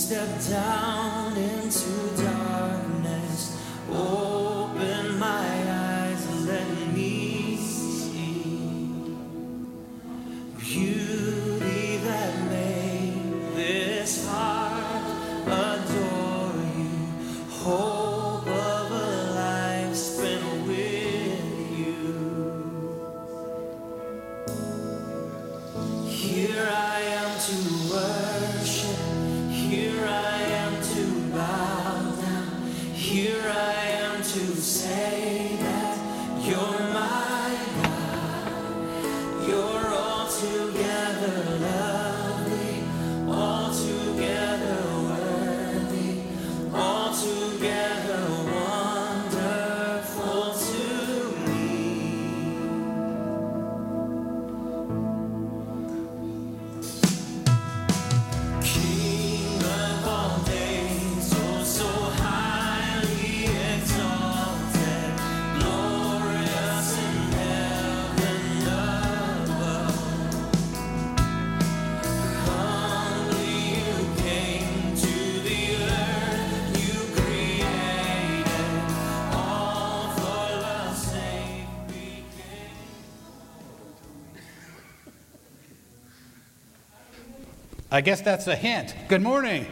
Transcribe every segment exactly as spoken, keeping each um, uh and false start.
step down into darkness, open my eyes and let me see beauty that made this heart adore you, hope of a life spent with you. Here I am to worship, here I am to bow down, here I am to say that you're my God. You're altogether lovely, altogether worthy, altogether wonderful to me. King of all days, oh so highly exalted, glorious in heaven above. Humbly you came to the earth you created, all for love's sake became. I guess that's a hint. Good morning.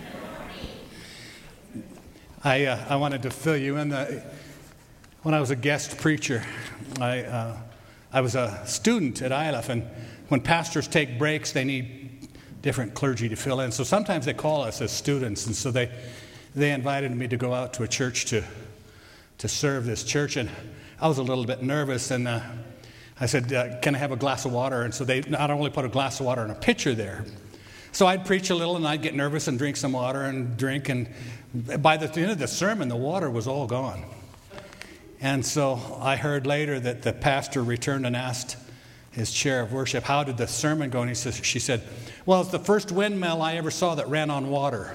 I uh, I wanted to fill you in. The, when I was a guest preacher, I uh, I was a student at I L F, and when pastors take breaks, they need different clergy to fill in. So sometimes they call us as students, and so they they invited me to go out to a church to to serve this church, and I was a little bit nervous, and uh, I said, uh, "Can I have a glass of water?" And so they not only put a glass of water in a pitcher there. So I'd preach a little, and I'd get nervous and drink some water and drink, and by the end of the sermon, the water was all gone. And so I heard later that the pastor returned and asked his chair of worship, "How did the sermon go?" And he says, she said, "Well, it's the first windmill I ever saw that ran on water."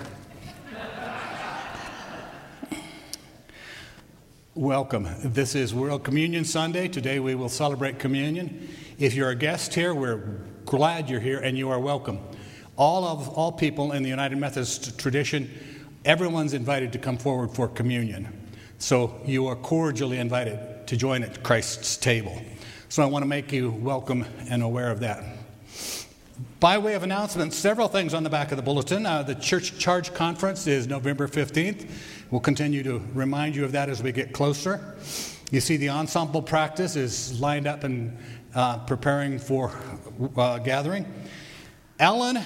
Welcome. This is World Communion Sunday. Today we will celebrate communion. If you're a guest here, we're glad you're here, and you are welcome. All of all people in the United Methodist tradition, everyone's invited to come forward for communion. So you are cordially invited to join at Christ's table. So I want to make you welcome and aware of that. By way of announcement, several things on the back of the bulletin. Uh, the Church Charge Conference is November fifteenth. We'll continue to remind you of that as we get closer. You see the ensemble practice is lined up and uh, preparing for uh, gathering. Ellen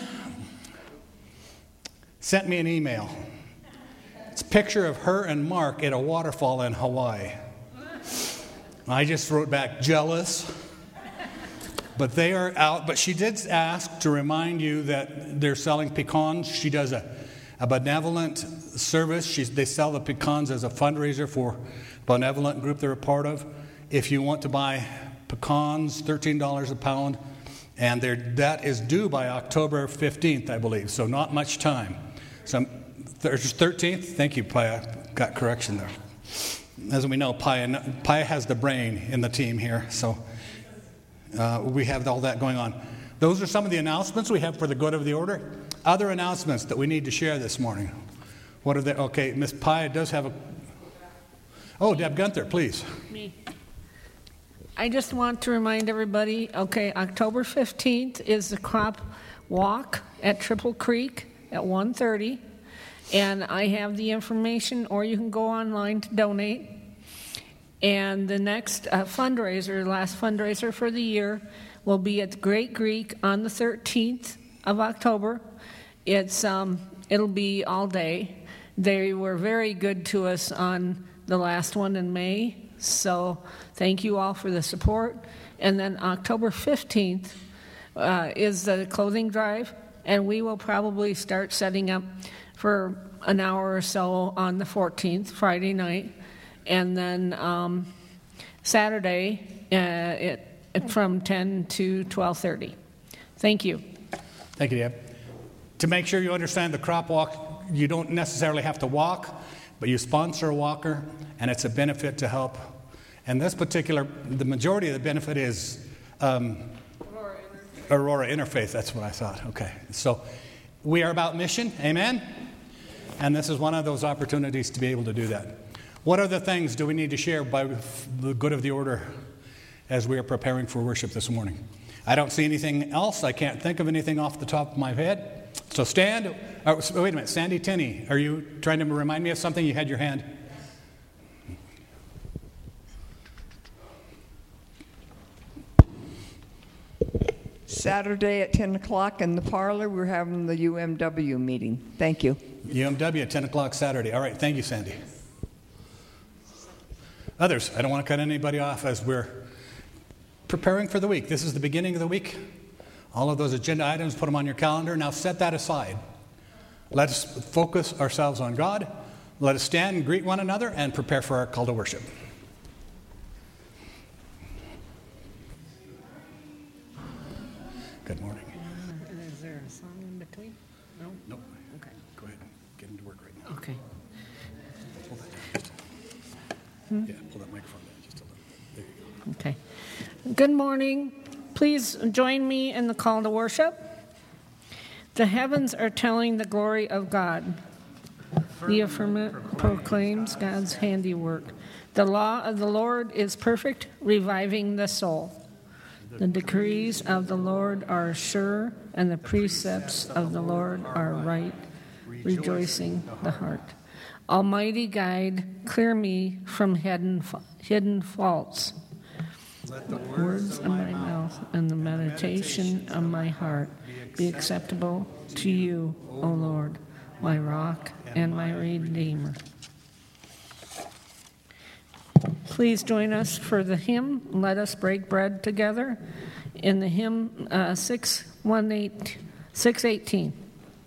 sent me an email. It's a picture of her and Mark at a waterfall in Hawaii. I just wrote back, jealous. But they are out. But she did ask to remind you that they're selling pecans. She does a, a benevolent service. She's, they sell the pecans as a fundraiser for a benevolent group they're a part of. If you want to buy pecans, thirteen dollars a pound. And that is due by October fifteenth, I believe, so not much time. So thirteenth, thank you, Paya, got correction there. As we know, Paya, Paya has the brain in the team here, so uh, we have all that going on. Those are some of the announcements we have for the good of the order. Other announcements that we need to share this morning. What are they? Okay, Miss Paya does have a... Oh, Deb Gunther, please. Me. I just want to remind everybody, okay, October fifteenth is the crop walk at Triple Creek at one thirty, and I have the information, or you can go online to donate. And the next uh, fundraiser, last fundraiser for the year, will be at the Great Greek on the thirteenth of October. It's um, it'll be all day. They were very good to us on the last one in May. So thank you all for the support. And then October fifteenth uh, is the clothing drive, and we will probably start setting up for an hour or so on the fourteenth, Friday night, and then um, Saturday uh, it, it from ten to twelve thirty. Thank you. Thank you, Deb. To make sure you understand the crop walk, you don't necessarily have to walk, but you sponsor a walker, and it's a benefit to help. And this particular, the majority of the benefit is um, Aurora Interfaith. Aurora Interfaith, that's what I thought. Okay. So we are about mission. Amen? And this is one of those opportunities to be able to do that. What other things do we need to share by the good of the order as we are preparing for worship this morning? I don't see anything else. I can't think of anything off the top of my head. So stand. Oh, wait a minute. Sandy Tinney, are you trying to remind me of something? You had your hand. Saturday at ten o'clock in the parlor, we're having the U M W meeting. Thank you. U M W at ten o'clock Saturday. All right. Thank you, Sandy. Others, I don't want to cut anybody off as we're preparing for the week. This is the beginning of the week. All of those agenda items, put them on your calendar. Now set that aside. Let us focus ourselves on God. Let us stand and greet one another and prepare for our call to worship. Good morning. Is there a song in between? No? Nope. Okay. Go ahead and get into work right now. Okay. Pull that down just a little. Yeah, pull that microphone down just a little. There you go. Okay. Good morning. Please join me in the call to worship. The heavens are telling the glory of God. The firmament proclaims God's handiwork. The law of the Lord is perfect, reviving the soul. The decrees of the Lord are sure, and the precepts of the Lord are right, rejoicing the heart. Almighty guide, clear me from hidden hidden faults. Let the Words of my mouth and the meditation of my heart be acceptable to you, O Lord, my rock and my redeemer. Please join us for the hymn, Let Us Break Bread Together, in the hymn uh, six eighteen.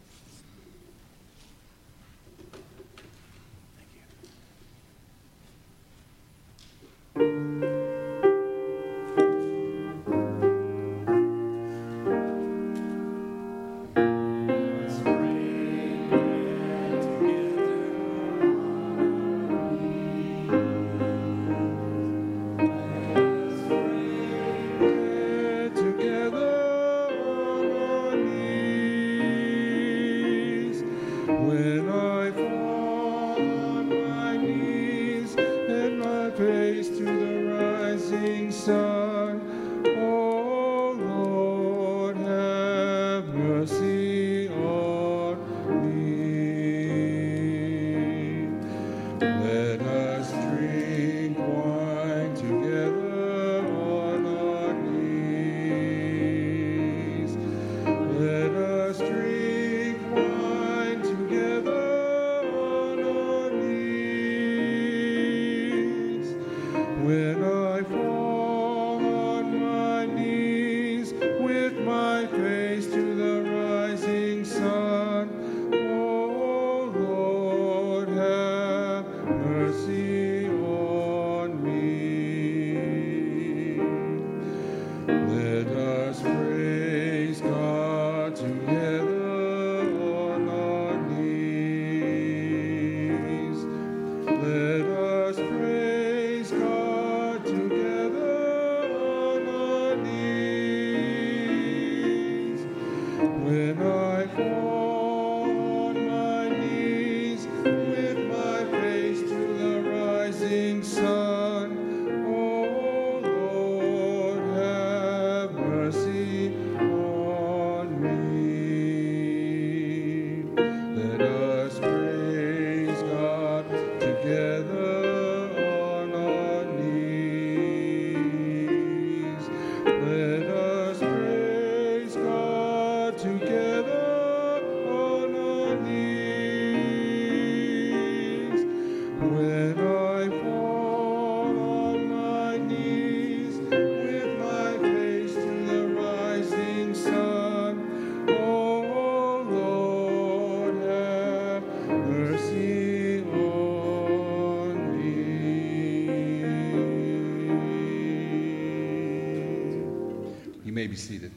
may be seated.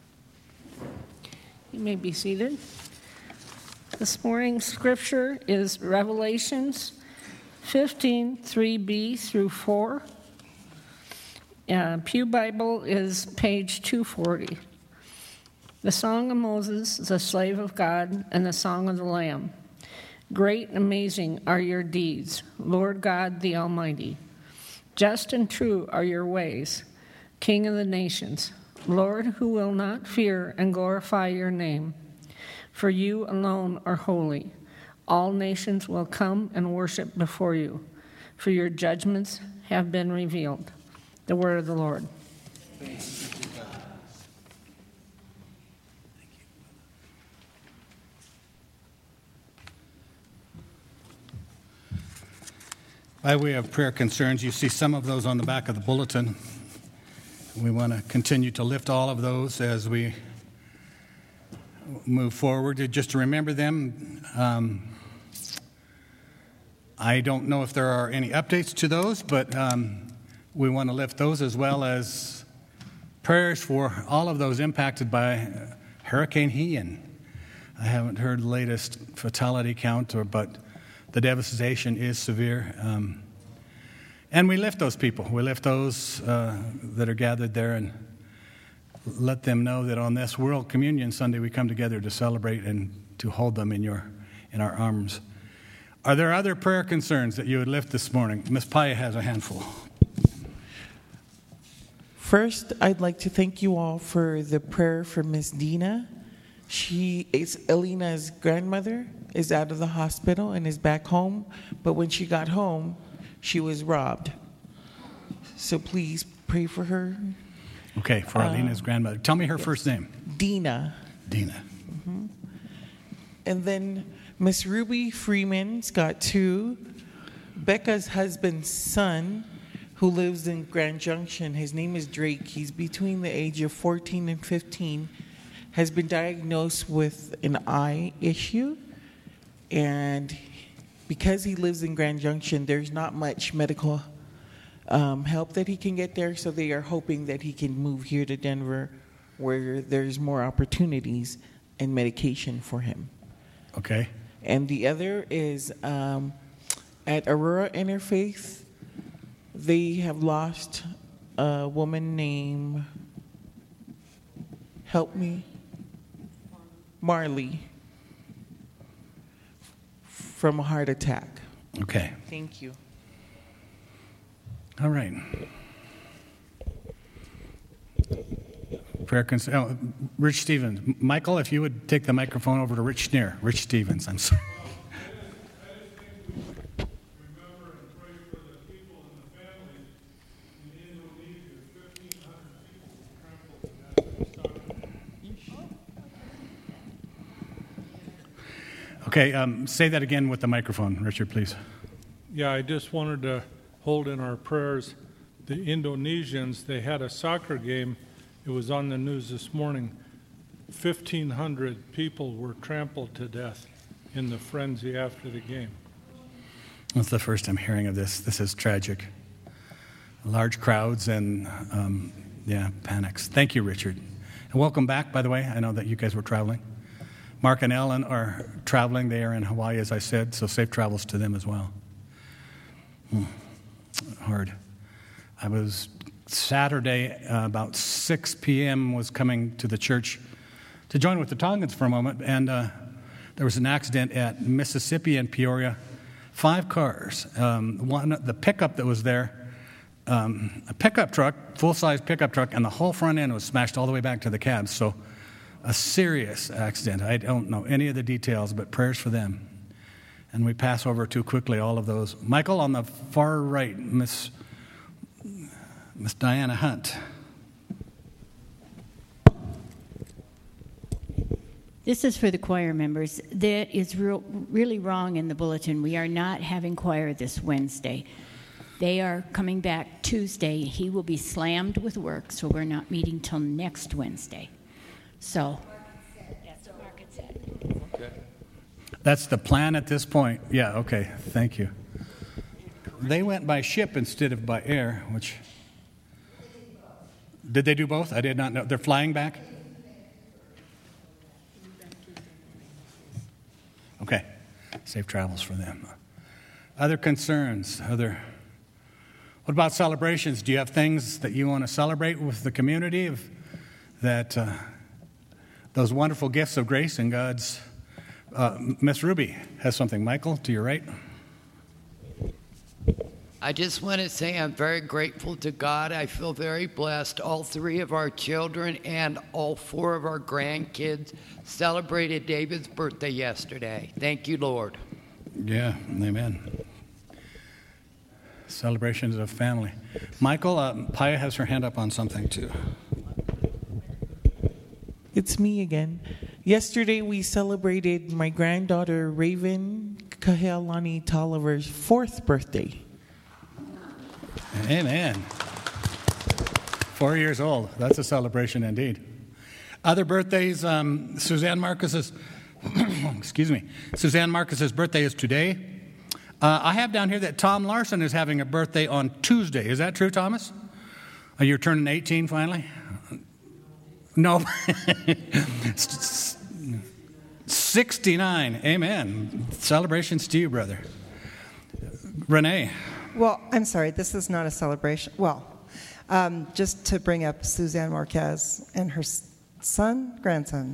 You may be seated. This morning's scripture is Revelations fifteen, three b through four. Uh, Pew Bible is page two forty. The Song of Moses, the slave of God, and the Song of the Lamb. Great and amazing are your deeds, Lord God the Almighty. Just and true are your ways, King of the nations, Lord, who will not fear and glorify your name. For you alone are holy. All nations will come and worship before you, for your judgments have been revealed. The word of the Lord. By way of prayer concerns, you see some of those on the back of the bulletin. We want to continue to lift all of those as we move forward. Just to remember them, um, I don't know if there are any updates to those, but um, we want to lift those as well as prayers for all of those impacted by Hurricane Ian. I haven't heard the latest fatality count, or but the devastation is severe. Um, and we lift those people. We lift those uh, that are gathered there and let them know that on this World Communion Sunday we come together to celebrate and to hold them in your in our arms. Are there other prayer concerns that you would lift this morning? Miz Paya has a handful. First, I'd like to thank you all for the prayer for Miss Dina. She is Elena's grandmother, is out of the hospital and is back home, but when she got home, she was robbed. So please pray for her. Okay, for uh, Elena's grandmother. Tell me her yes. first name. Dina. Dina. Mm-hmm. And then Miss Ruby Freeman's got two. Becca's husband's son, who lives in Grand Junction, his name is Drake. He's between the age of fourteen and fifteen, has been diagnosed with an eye issue. And because he lives in Grand Junction, there's not much medical um, help that he can get there. So they are hoping that he can move here to Denver, where there's more opportunities and medication for him. Okay. And the other is um, at Aurora Interfaith, they have lost a woman named, help me, Marley, from a heart attack. Okay. Thank you. All right. Prayer concern. Oh, Rich Stevens. Michael, if you would take the microphone over to Rich Schneer. Rich Stevens, I'm sorry. Okay, um, say that again with the microphone, Richard, please. Yeah, I just wanted to hold in our prayers the Indonesians. They had a soccer game. It was on the news this morning. fifteen hundred people were trampled to death in the frenzy after the game. That's the first I'm hearing of this. This is tragic. Large crowds and, um, yeah, panics. Thank you, Richard. And welcome back, by the way. I know that you guys were traveling. Mark and Ellen are traveling. They are in Hawaii, as I said, so safe travels to them as well. Hmm. Hard. I was Saturday, uh, about six p.m., was coming to the church to join with the Tongans for a moment, and uh, there was an accident at Mississippi and Peoria. Five cars. Um, one, the pickup that was there, um, a pickup truck, full-size pickup truck, and the whole front end was smashed all the way back to the cab. So a serious accident. I don't know any of the details, but prayers for them. And we pass over too quickly all of those. Michael, on the far right, Miss Miss Diana Hunt. This is for the choir members. That is real, really wrong in the bulletin. We are not having choir this Wednesday. They are coming back Tuesday. He will be slammed with work, so we're not meeting till next Wednesday. So that's what Mark had said. Okay. That's the plan at this point. Yeah, okay. Thank you. They went by ship instead of by air, which... Did they do both? I did not know. They're flying back? Okay. Safe travels for them. Other concerns? Other... What about celebrations? Do you have things that you want to celebrate with the community of that... Uh, those wonderful gifts of grace and God's Uh, Miss Ruby has something. Michael, to your right. I just want to say I'm very grateful to God. I feel very blessed. All three of our children and all four of our grandkids celebrated David's birthday yesterday. Thank you, Lord. Yeah, amen. Celebrations of family. Michael, uh, Paya has her hand up on something too. It's me again. Yesterday we celebrated my granddaughter Raven Kahelani Tolliver's fourth birthday. Amen. Four years old. That's a celebration indeed. Other birthdays, um, Suzanne Marcus's, excuse me, Suzanne Marcus's birthday is today. Uh, I have down here that Tom Larson is having a birthday on Tuesday. Is that true, Thomas? Uh, you're turning eighteen finally? No. sixty-nine. Amen. Celebrations to you, brother. Renee. Well, I'm sorry, this is not a celebration. Well, um, just to bring up Suzanne Marquez and her son, grandson.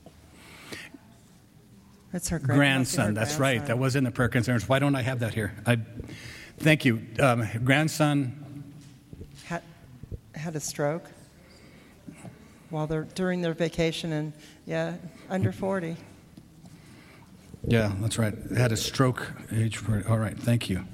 That's her grand- grandson. her That's grandson. right. That was in the prayer concerns. Why don't I have that here? I thank you. Um, grandson Had, had a stroke while they're during their vacation, and yeah, under forty. Yeah, that's right. Had a stroke. Age for, all right. Thank you.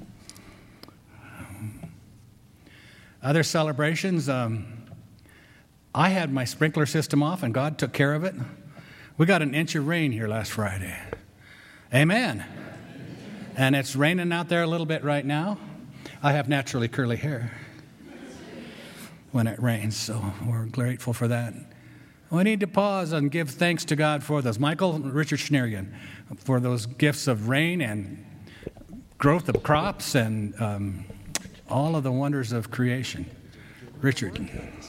Other celebrations. Um, I had my sprinkler system off, and God took care of it. We got an inch of rain here last Friday. Amen. And it's raining out there a little bit right now. I have naturally curly hair when it rains, so we're grateful for that. We need to pause and give thanks to God for those. Michael Richard Schnerigan, for those gifts of rain and growth of crops and um, all of the wonders of creation. Richard.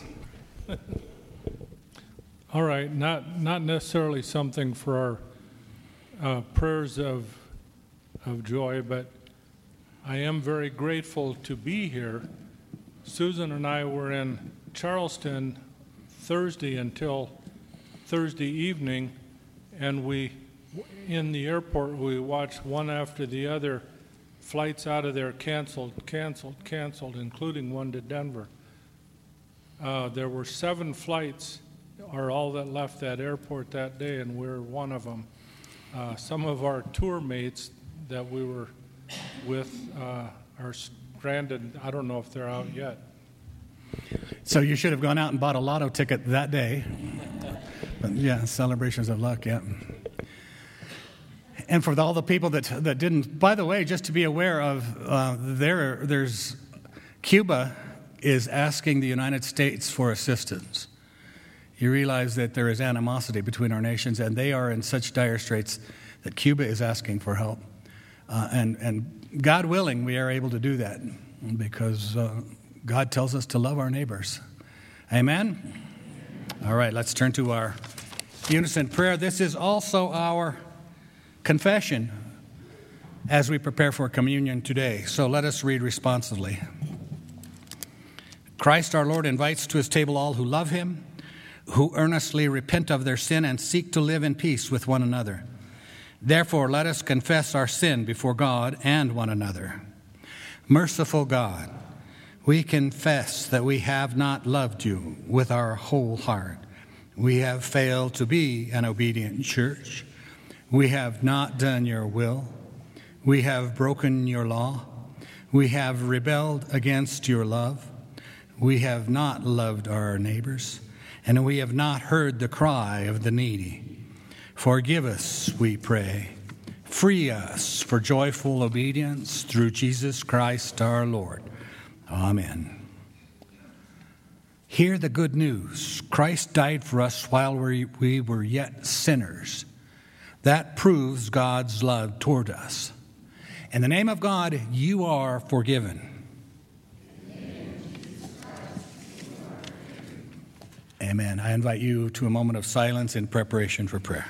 All right, not not necessarily something for our uh, prayers of of joy, but I am very grateful to be here. Susan and I were in Charleston Thursday until Thursday evening, and we, in the airport, we watched one after the other flights out of there canceled, canceled, canceled, including one to Denver. Uh, there were seven flights are all that left that airport that day, and we're one of them. Uh, some of our tour mates that we were with uh, are stranded. I don't know if they're out yet. So you should have gone out and bought a lotto ticket that day. But yeah, celebrations of luck, yeah. And for all the people that that didn't, by the way, just to be aware of, uh, there there's Cuba is asking the United States for assistance. You realize that there is animosity between our nations, and they are in such dire straits that Cuba is asking for help. Uh, and, and God willing, we are able to do that because uh, God tells us to love our neighbors. Amen? All right, let's turn to our unison prayer. This is also our confession as we prepare for communion today. So let us read responsively. Christ our Lord invites to his table all who love him, who earnestly repent of their sin and seek to live in peace with one another. Therefore, let us confess our sin before God and one another. Merciful God, we confess that we have not loved you with our whole heart. We have failed to be an obedient church. We have not done your will. We have broken your law. We have rebelled against your love. We have not loved our neighbors, and we have not heard the cry of the needy. Forgive us, we pray. Free us for joyful obedience through Jesus Christ our Lord. Amen. Hear the good news. Christ died for us while we, we were yet sinners. That proves God's love toward us. In the name of God, you are forgiven. Amen. I invite you to a moment of silence in preparation for prayer.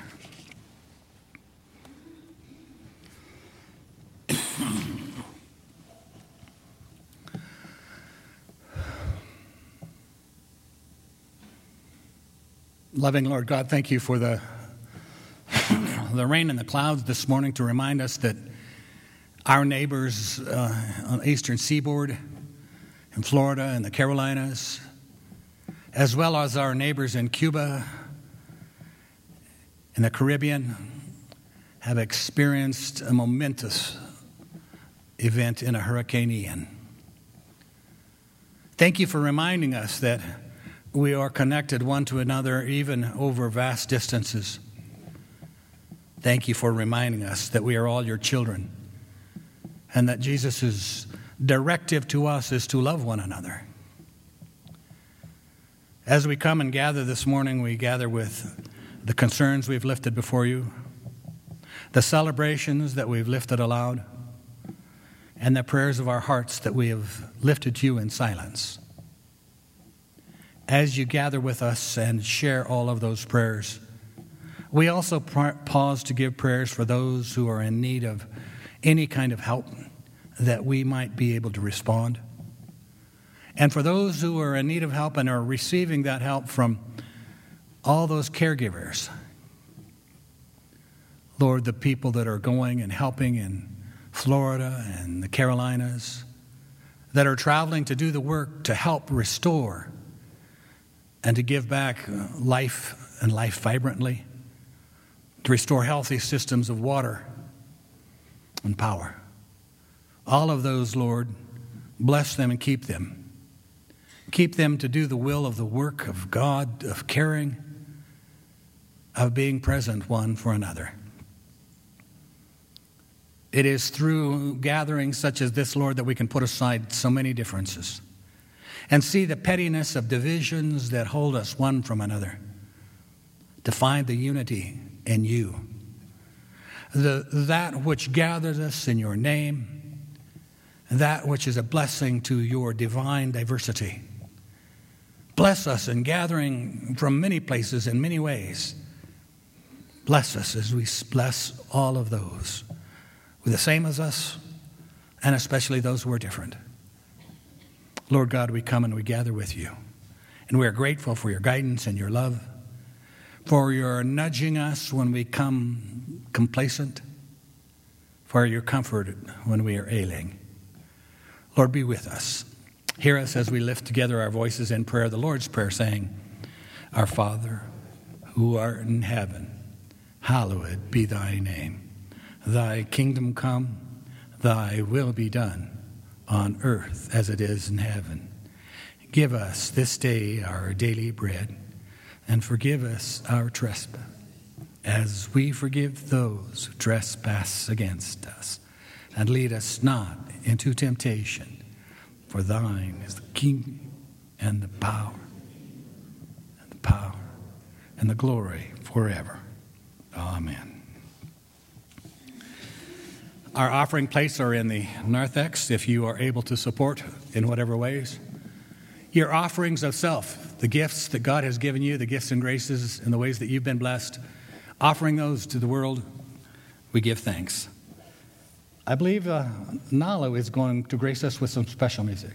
Loving Lord God, thank you for the the rain and the clouds this morning to remind us that our neighbors uh, on the eastern seaboard, in Florida and the Carolinas, as well as our neighbors in Cuba and the Caribbean, have experienced a momentous event in a Hurricane Ian. Thank you for reminding us that we are connected one to another even over vast distances. Thank you for reminding us that we are all your children and that Jesus' directive to us is to love one another. As we come and gather this morning, we gather with the concerns we've lifted before you, the celebrations that we've lifted aloud, and the prayers of our hearts that we have lifted to you in silence. As you gather with us and share all of those prayers, we also pause to give prayers for those who are in need of any kind of help that we might be able to respond. And for those who are in need of help and are receiving that help from all those caregivers, Lord, the people that are going and helping in Florida and the Carolinas, that are traveling to do the work to help restore and to give back life and life vibrantly, to restore healthy systems of water and power. All of those, Lord, bless them and keep them. Keep them to do the will of the work of God, of caring, of being present one for another. It is through gatherings such as this, Lord, that we can put aside so many differences and see the pettiness of divisions that hold us one from another, to find the unity in you, the, that which gathers us in your name, that which is a blessing to your divine diversity. Bless us in gathering from many places in many ways. Bless us as we bless all of those who are the same as us, and especially those who are different. Lord God, we come and we gather with you, and we are grateful for your guidance and your love, for your nudging us when we come complacent, for your comfort when we are ailing. Lord, be with us. Hear us as we lift together our voices in prayer, the Lord's Prayer, saying, Our Father, who art in heaven, hallowed be thy name. Thy kingdom come, thy will be done, on earth as it is in heaven. Give us this day our daily bread, and forgive us our trespass, as we forgive those who trespass against us. And lead us not into temptation, for thine is the kingdom and the power, and the power and the glory forever. Amen. Our offering plates are in the narthex if you are able to support in whatever ways. Your offerings of self, the gifts that God has given you, the gifts and graces and the ways that you've been blessed, offering those to the world, we give thanks. I believe uh, Nalo is going to grace us with some special music.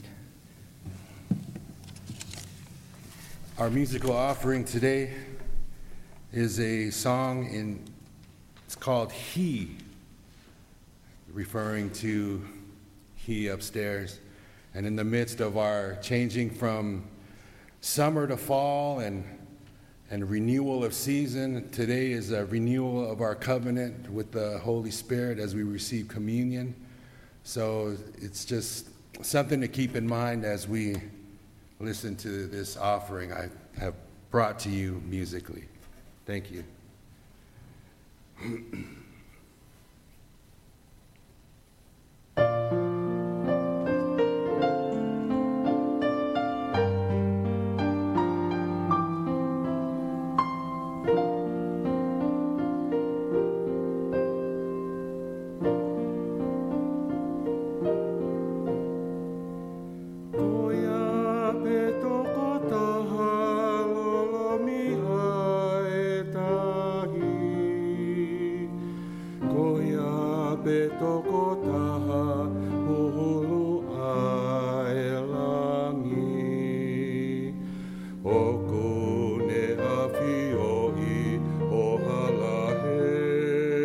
Our musical offering today is a song in, it's called He, referring to He upstairs. And in the midst of our changing from summer to fall and and renewal of season, today is a renewal of our covenant with the Holy Spirit as we receive communion. So it's just something to keep in mind as we listen to this offering I have brought to you musically. Thank you. Oko ne awhioi, ohala he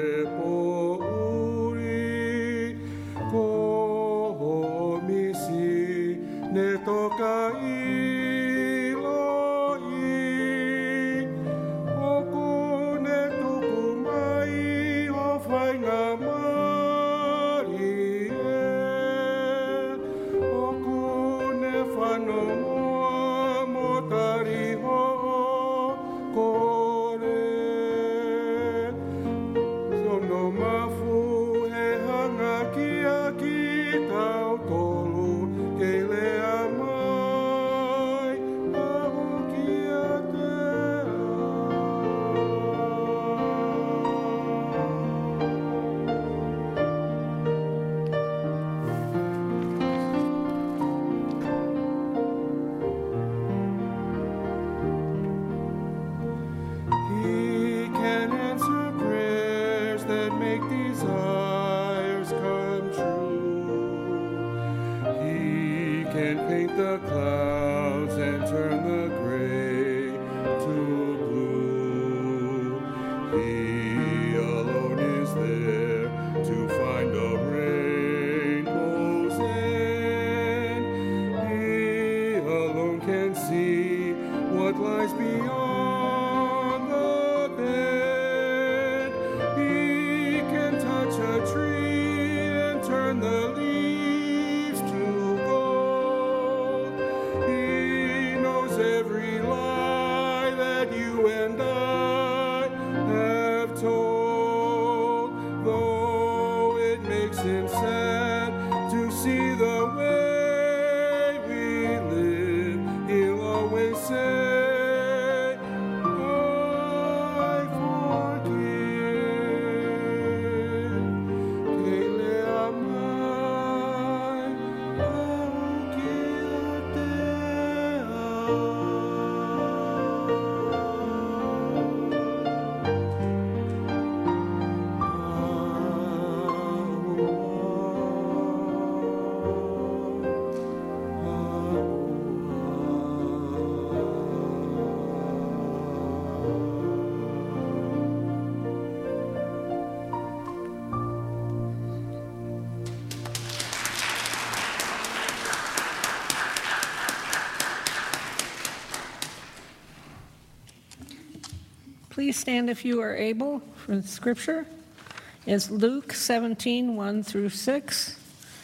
Please stand if you are able for the scripture. It's Luke seventeen, one through six,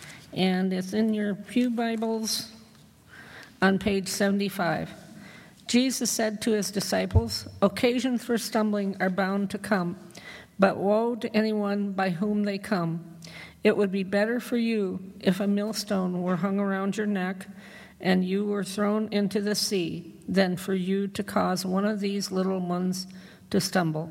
and it's in your pew Bibles on page seventy-five. Jesus said to his disciples, "Occasions for stumbling are bound to come, but woe to anyone by whom they come. It would be better for you if a millstone were hung around your neck and you were thrown into the sea than for you to cause one of these little ones to stumble.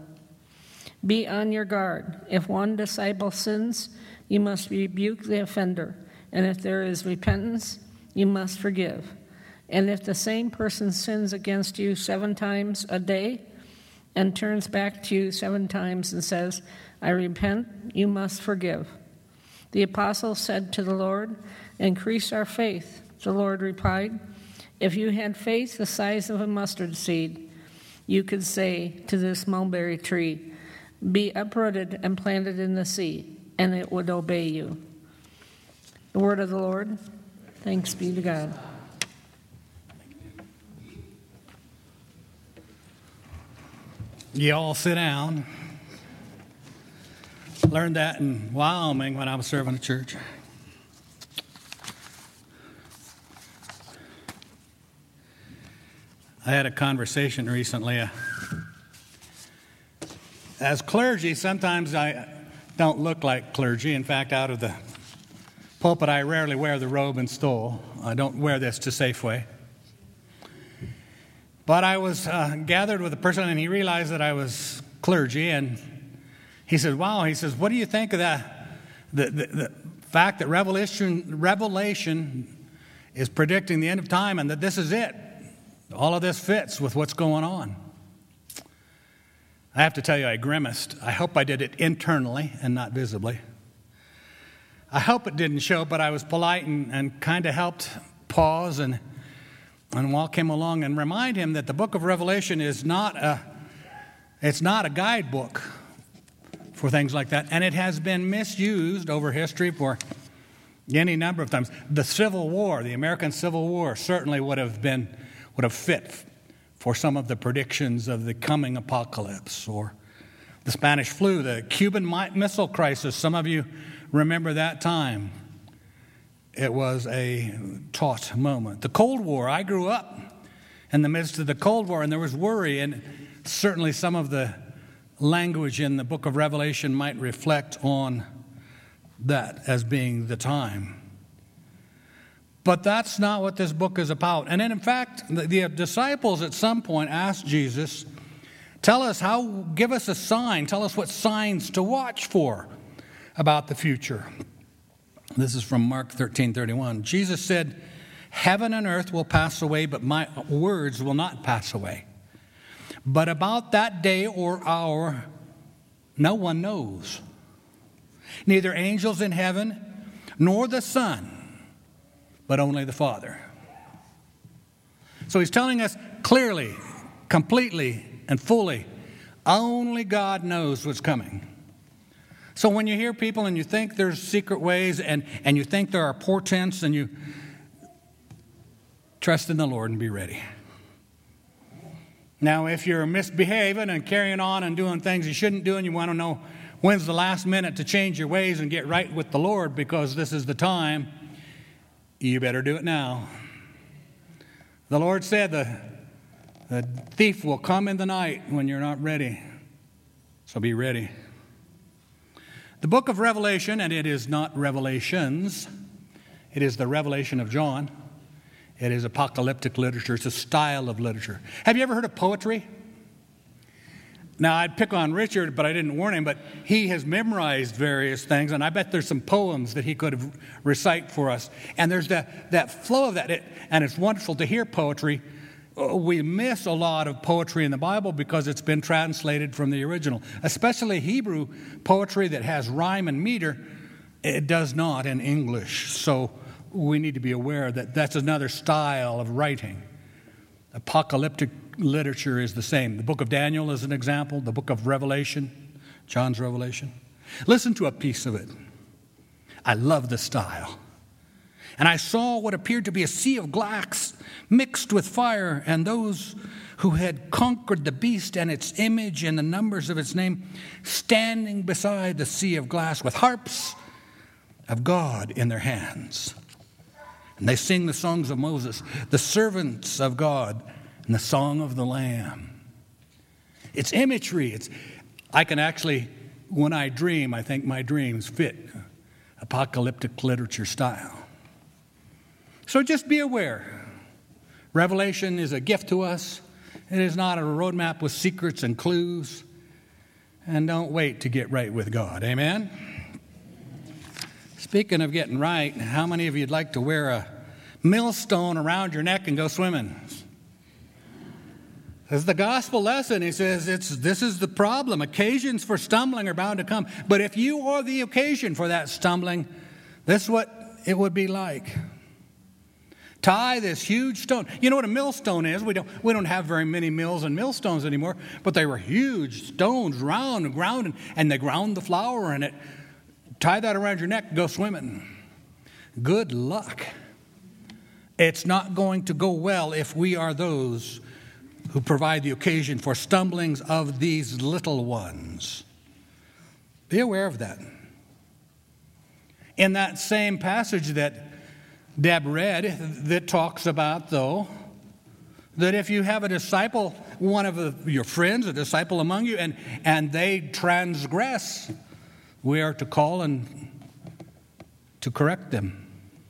Be on your guard. If one disciple sins, you must rebuke the offender, and if there is repentance, you must forgive. And if the same person sins against you seven times a day and turns back to you seven times and says, 'I repent,' you must forgive." The apostles said to the Lord, "Increase our faith." The Lord replied, "If you had faith the size of a mustard seed, you could say to this mulberry tree, 'Be uprooted and planted in the sea,' and it would obey you." The word of the Lord. Thanks be to God. You all sit down. Learned that in Wyoming when I was serving a church. I had a conversation recently. Uh, as clergy, sometimes I don't look like clergy. In fact, out of the pulpit, I rarely wear the robe and stole. I don't wear this to Safeway. But I was uh, gathered with a person, and he realized that I was clergy, and he said, "Wow," he says, "what do you think of that, the, the, the fact that Revelation, Revelation is predicting the end of time and that this is it? All of this fits with what's going on." I have to tell you, I grimaced. I hope I did it internally and not visibly. I hope it didn't show, but I was polite and, and kind of helped pause and, and walk him along and remind him that the book of Revelation is not a, it's not a guidebook for things like that. And it has been misused over history for Any number of times. The Civil War, the American Civil War, certainly would have been, would have fit for some of the predictions of the coming apocalypse. Or the Spanish flu, the Cuban Missile Crisis. Some of you remember that time. It was a taut moment. The Cold War. I grew up in the midst of the Cold War, and there was worry, and certainly some of the language in the book of Revelation might reflect on that as being the time. But that's not what this book is about. And then, in fact, the, the disciples at some point asked Jesus, tell us how, give us a sign, tell us what signs to watch for about the future. This is from Mark thirteen thirty-one. Jesus said, heaven and earth will pass away, but my words will not pass away. But about that day or hour, no one knows. Neither angels in heaven, nor the Son, but only the Father. So he's telling us clearly, completely, and fully, only God knows what's coming. So when you hear people and you think there's secret ways and, and you think there are portents, and you trust in the Lord and be ready. Now, if you're misbehaving and carrying on and doing things you shouldn't do, and you want to know when's the last minute to change your ways and get right with the Lord because this is the time, you better do it now. The Lord said the, the thief will come in the night when you're not ready. So be ready. The book of Revelation, and it is not Revelations, it is the revelation of John. It is apocalyptic literature. It's a style of literature. Have you ever heard of poetry? Now, I'd pick on Richard, but I didn't warn him, but he has memorized various things, and I bet there's some poems that he could have recite for us. And there's that, that flow of that, it, and it's wonderful to hear poetry. We miss a lot of poetry in the Bible because it's been translated from the original, especially Hebrew poetry that has rhyme and meter. It does not in English, so we need to be aware that that's another style of writing. Apocalyptic literature is the same. The book of Daniel is an example. The book of Revelation, John's Revelation. Listen to a piece of it. I love the style. And I saw what appeared to be a sea of glass mixed with fire, and those who had conquered the beast and its image and the numbers of its name, standing beside the sea of glass with harps of God in their hands. And they sing the songs of Moses, the servants of God, and the song of the Lamb. It's imagery. It's, I can actually, when I dream, I think my dreams fit apocalyptic literature style. So just be aware. Revelation is a gift to us. It is not a roadmap with secrets and clues. And don't wait to get right with God. Amen? Speaking of getting right, how many of you would like to wear a millstone around your neck and go swimming? As the gospel lesson, he says, it's, this is the problem. Occasions for stumbling are bound to come. But if you are the occasion for that stumbling, this is what it would be like. Tie this huge stone. You know what a millstone is? We don't, we don't have very many mills and millstones anymore, but they were huge stones, round and ground, and, and they ground the flour in it. Tie that around your neck, go swimming. Good luck. It's not going to go well if we are those who provide the occasion for stumblings of these little ones. Be aware of that. In that same passage that Deb read, that talks about, though, that if you have a disciple, one of the, your friends, a disciple among you, and, and they transgress, we are to call and to correct them.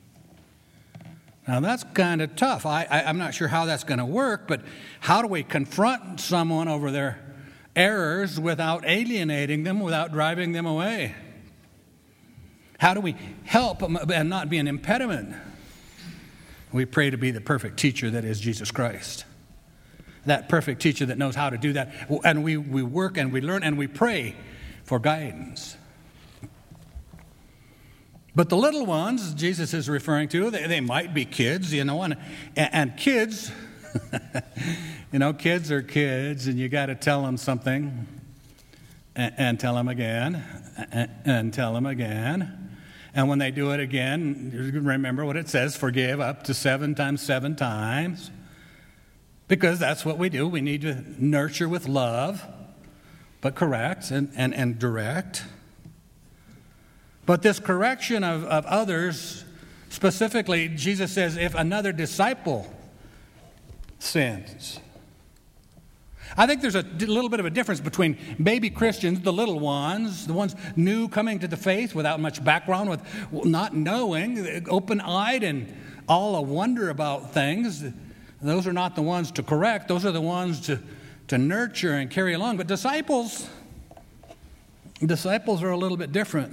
Now, that's kind of tough. I, I, I'm not sure how that's going to work, but how do we confront someone over their errors without alienating them, without driving them away? How do we help them and not be an impediment? We pray to be the perfect teacher that is Jesus Christ. That perfect teacher that knows how to do that. And we, we work and we learn and we pray for guidance. But the little ones, Jesus is referring to, they, they might be kids, you know, and, and kids, you know, kids are kids, and you got to tell them something and, and tell them again and, and tell them again. And when they do it again, remember what it says, forgive up to seven times seven times. Because that's what we do. We need to nurture with love, but correct and, and, and direct. But this correction of, of others, specifically, Jesus says, if another disciple sins. I think there's a little bit of a difference between baby Christians, the little ones, the ones new coming to the faith without much background, with not knowing, open-eyed and all a wonder about things. Those are not the ones to correct. Those are the ones to, to nurture and carry along. But disciples, disciples are a little bit different.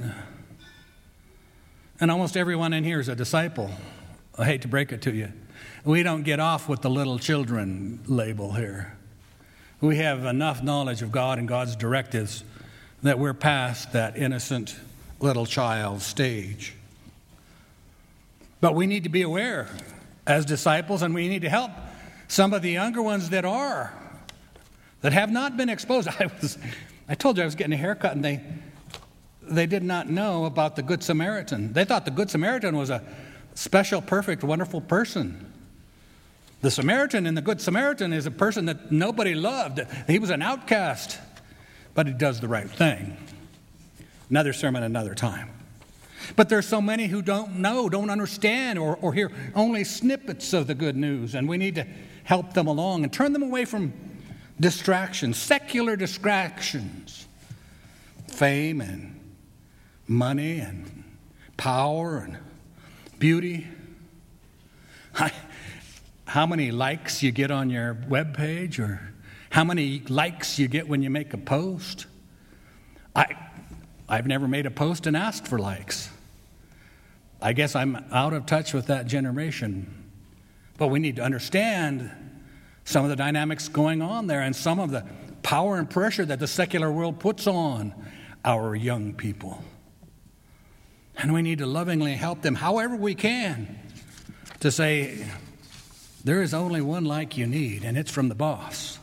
And almost everyone in here is a disciple. I hate to break it to you. We don't get off with the little children label here. We have enough knowledge of God and God's directives that we're past that innocent little child stage. But we need to be aware as disciples, and we need to help some of the younger ones that are, that have not been exposed. I was, I told you I was getting a haircut, and they, they did not know about the Good Samaritan. They thought the Good Samaritan was a special, perfect, wonderful person. The Samaritan in the Good Samaritan is a person that nobody loved. He was an outcast, but he does the right thing. Another sermon, another time. But there's so many who don't know, don't understand, or, or hear only snippets of the good news, and we need to help them along and turn them away from distractions, secular distractions, fame and money and power and beauty. I, how many likes you get on your web page, or how many likes you get when you make a post. I, I've never made a post and asked for likes. I guess I'm out of touch with that generation. But we need to understand some of the dynamics going on there and some of the power and pressure that the secular world puts on our young people. And we need to lovingly help them however we can to say, there is only one like you need, and it's from the boss.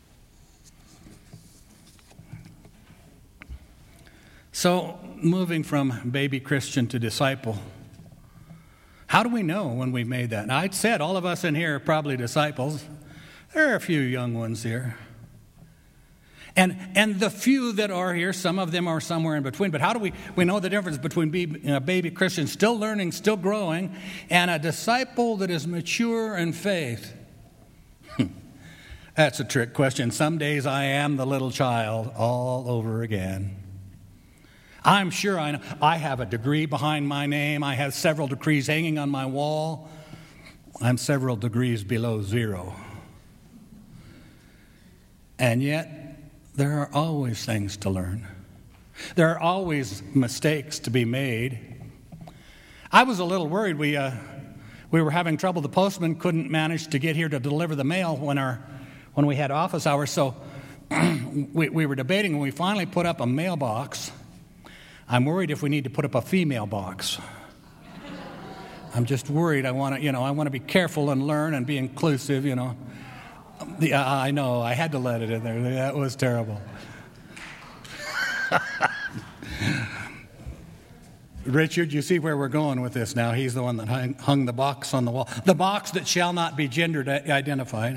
So, moving from baby Christian to disciple, how do we know when we've made that? Now, I said all of us in here are probably disciples. There are a few young ones here. And and the few that are here, some of them are somewhere in between. But how do we, we know the difference between be, a baby Christian still learning, still growing, and a disciple that is mature in faith? That's a trick question. Some days I am the little child all over again. I'm sure I know. I have a degree behind my name. I have several degrees hanging on my wall. I'm several degrees below zero. And yet, there are always things to learn. There are always mistakes to be made. I was a little worried. We uh, we were having trouble. The postman couldn't manage to get here to deliver the mail when our when we had office hours. So we, we were debating, and we finally put up a mailbox. I'm worried if we need to put up a female box. I'm just worried. I want to, you know, I want to be careful and learn and be inclusive, you know. The, uh, I know, I had to let it in there. That was terrible. Richard, you see where we're going with this now. He's the one that hung, hung the box on the wall. The box that shall not be gender identified.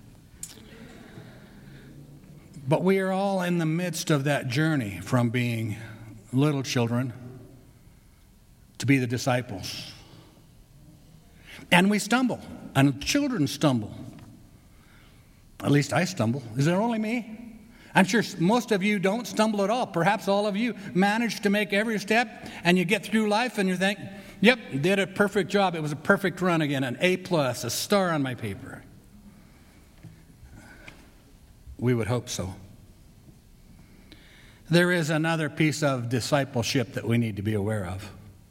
But we are all in the midst of that journey from being little children to be the disciples. And we stumble, and children stumble. At least I stumble. Is it only me? I'm sure most of you don't stumble at all. Perhaps all of you manage to make every step, and you get through life and you think, yep, did a perfect job. It was a perfect run again, an A plus, a star on my paper. We would hope so. There is another piece of discipleship that we need to be aware of.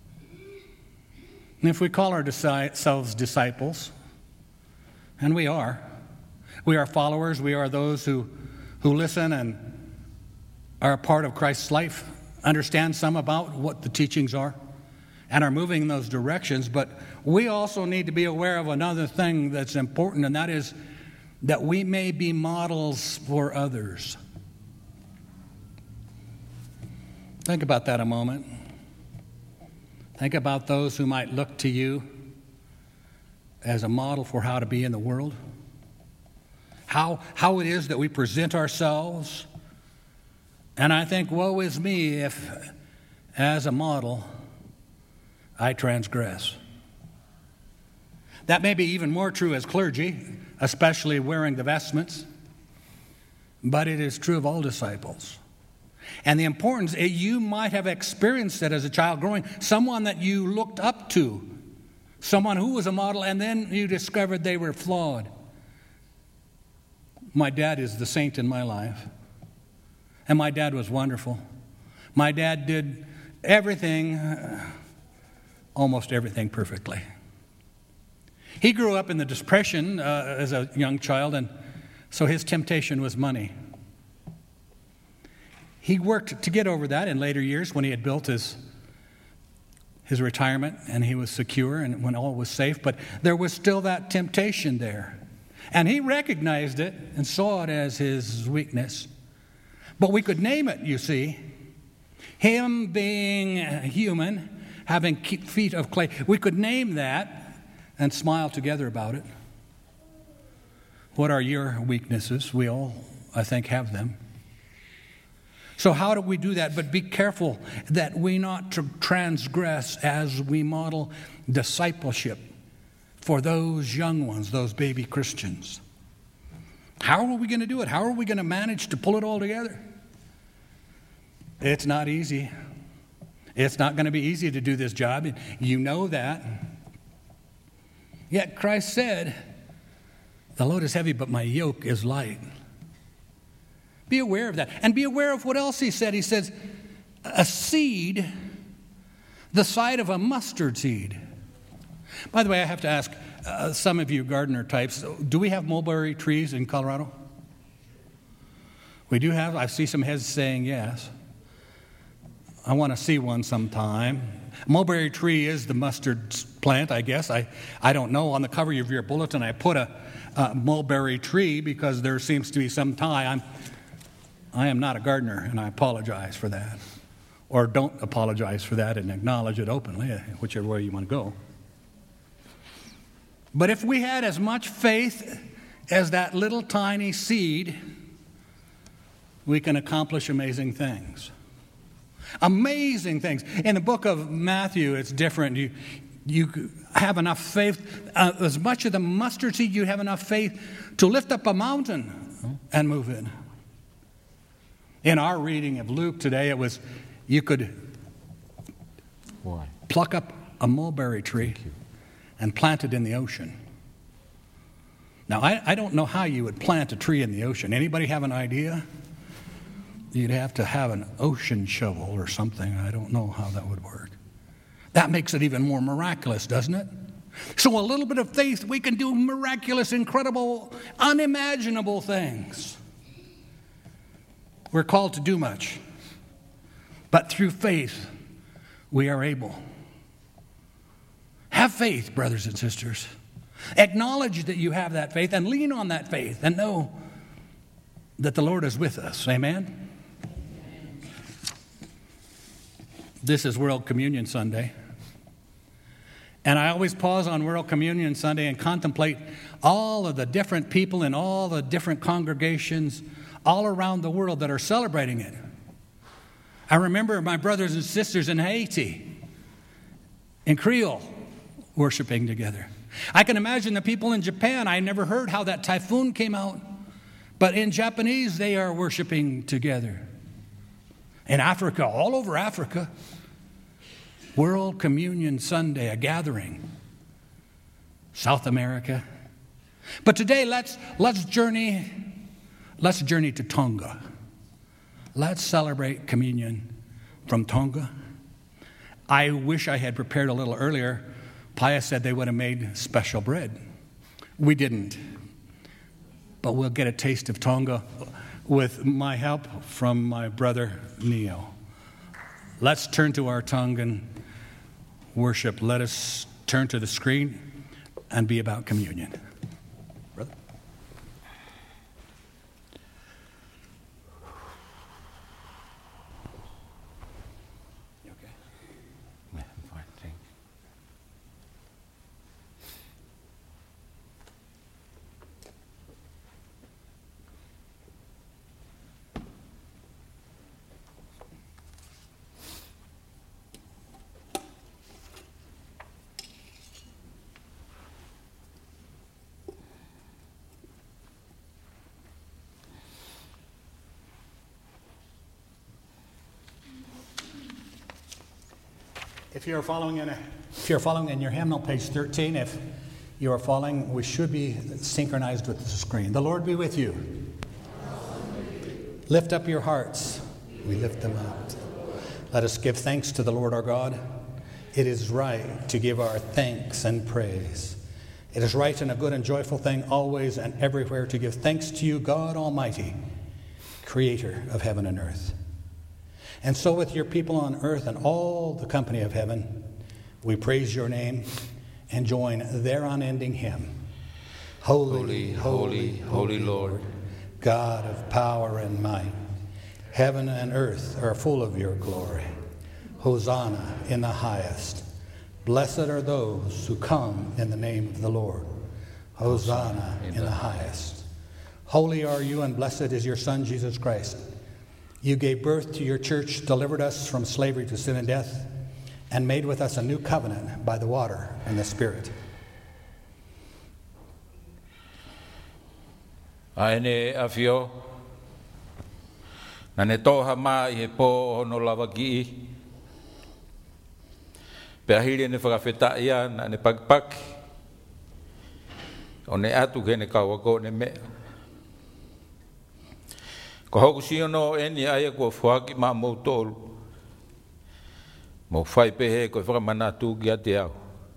And if we call ourselves disciples, and we are, we are followers, we are those who, who listen and are a part of Christ's life, understand some about what the teachings are, and are moving in those directions. But we also need to be aware of another thing that's important, and that is that we may be models for others. Think about that a moment. Think about those who might look to you as a model for how to be in the world. How, how it is that we present ourselves. And I think, woe is me if, as a model, I transgress. That may be even more true as clergy, especially wearing the vestments, but it is true of all disciples. And the importance, you might have experienced it as a child growing, someone that you looked up to, someone who was a model, and then you discovered they were flawed. My dad is the saint in my life, and my dad was wonderful. My dad did everything, almost everything perfectly. He grew up in the Depression uh, as a young child, and so his temptation was money. He worked to get over that in later years when he had built his, his retirement and he was secure and when all was safe, but there was still that temptation there. And he recognized it and saw it as his weakness. But we could name it, you see. Him being human, having feet of clay, we could name that and smile together about it. What are your weaknesses? We all, I think, have them. So how do we do that? But be careful that we not transgress as we model discipleship for those young ones, those baby Christians. How are we going to do it? How are we going to manage to pull it all together? It's not easy. It's not going to be easy to do this job. You know that. Yet Christ said, the load is heavy, but my yoke is light. Be aware of that. And be aware of what else he said. He says, a seed the size of a mustard seed. By the way, I have to ask, uh, some of you gardener types, do we have mulberry trees in Colorado? We do have. I see some heads saying yes. I want to see one sometime. Mulberry tree is the mustard plant, I guess. I, I don't know. On the cover of your bulletin, I put a, a mulberry tree because there seems to be some tie. I'm I am not a gardener, and I apologize for that. Or don't apologize for that and acknowledge it openly, whichever way you want to go. But if we had as much faith as that little tiny seed, we can accomplish amazing things. Amazing things. In the book of Matthew, it's different. You, you have enough faith, uh, as much of the mustard seed, you have enough faith to lift up a mountain and move it. In our reading of Luke today, it was you could Why? pluck up a mulberry tree and plant it in the ocean. Now, I, I don't know how you would plant a tree in the ocean. Anybody have an idea? You'd have to have an ocean shovel or something. I don't know how that would work. That makes it even more miraculous, doesn't it? So a little bit of faith, we can do miraculous, incredible, unimaginable things. We're called to do much, but through faith, we are able. Have faith, brothers and sisters. Acknowledge that you have that faith and lean on that faith and know that the Lord is with us. Amen? This is World Communion Sunday. And I always pause on World Communion Sunday and contemplate all of the different people in all the different congregations all around the world that are celebrating it. I remember my brothers and sisters in Haiti, in Creole, worshiping together. I can imagine the people in Japan. I never heard how that typhoon came out, but in Japanese they are worshiping together. In Africa, all over Africa, World Communion Sunday, a gathering. South America. But today let's let's journey Let's journey to Tonga. Let's celebrate communion from Tonga. I wish I had prepared a little earlier. Pius said they would have made special bread. We didn't. But we'll get a taste of Tonga with my help from my brother Neo. Let's turn to our Tongan worship. Let us turn to the screen and be about communion. Brother? You okay? Yeah, I'm fine, thank If you're following in, a, if you're following in your hymnal, page thirteen, if you are following, we should be synchronized with the screen. The Lord be with you. Lift up your hearts. We lift them up. Let us give thanks to the Lord our God. It is right to give our thanks and praise. It is right and a good and joyful thing always and everywhere to give thanks to you, God Almighty, Creator of heaven and earth. And so with your people on earth and all the company of heaven, we praise your name and join their unending hymn. Holy, holy, holy, holy Lord, God of power and might, heaven and earth are full of your glory. Hosanna in the highest. Blessed are those who come in the name of the Lord. Hosanna in the highest. Holy are you and blessed is your Son, Jesus Christ. You gave birth to your church, delivered us from slavery to sin and death, and made with us a new covenant by the water and the Spirit. Aene afio. Na ne toha mai he po ono lava ki. Pe ahiri ne whakawheta ia na ne pakpak. O ne atu ke ne kawako ne mea. Ko hoku siono eni aia kua whaki ma mou tolu. Mo whai pehe koe whakamanatu ki ate au.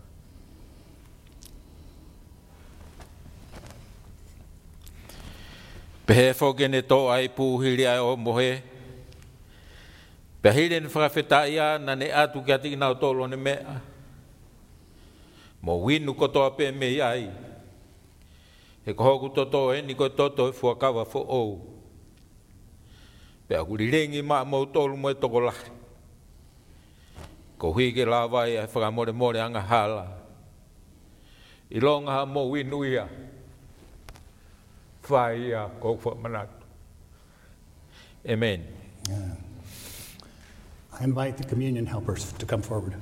Pehe whoke ne tō ai pūhiri ai o mohe. Pehe ne whakawheta ia na ne atu ki ate ki nau tolo ne mea. Mo winu kotoa pe me ai. He ko hoku toto eni koe toto e whakawa fo ou. Pea kuri rengi maa mou tolu mo e toko lahi. Ko hui ke la vai e whakamore more anga hala. I longa ha mo winu ia. Whai ia kou whamanatu. Amen. Yeah. I invite the communion helpers to come forward.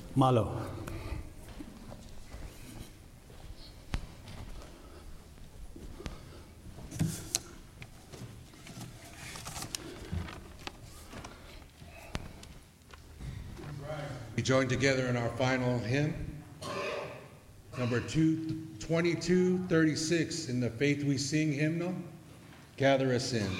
Malo. We join together in our final hymn, number two, twenty-two thirty-six in the Faith We Sing hymnal, Gather Us In.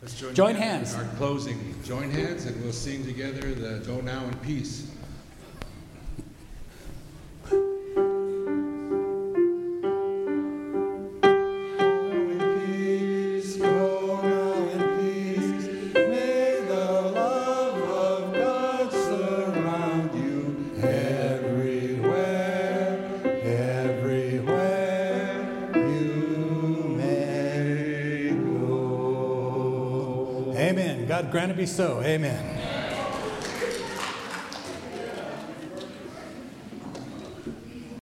Let's join, Join together hands. in our closing. Join hands and we'll sing together the Go Now in Peace. Amen. God grant it be so. Amen.